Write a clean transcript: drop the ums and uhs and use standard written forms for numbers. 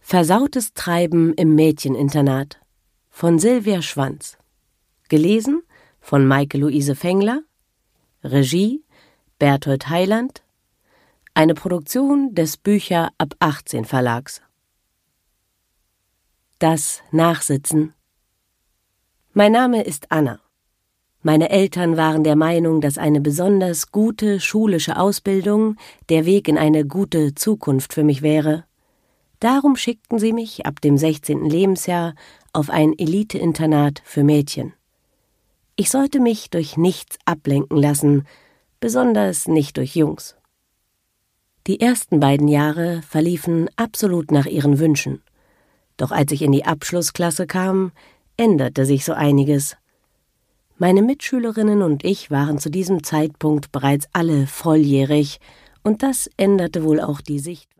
Versautes Treiben im Mädcheninternat von Silvia Schwanz. Gelesen von Maike-Luise Fengler. Regie Berthold Heiland. Eine Produktion des Bücher ab 18 Verlags. Das Nachsitzen. Mein Name ist Anna. Meine Eltern waren der Meinung, dass eine besonders gute schulische Ausbildung der Weg in eine gute Zukunft für mich wäre. Darum schickten sie mich ab dem 16. Lebensjahr auf ein Elite-Internat für Mädchen. Ich sollte mich durch nichts ablenken lassen, besonders nicht durch Jungs. Die ersten beiden Jahre verliefen absolut nach ihren Wünschen. Doch als ich in die Abschlussklasse kam, änderte sich so einiges. Meine Mitschülerinnen und ich waren zu diesem Zeitpunkt bereits alle volljährig, und das änderte wohl auch die Sicht.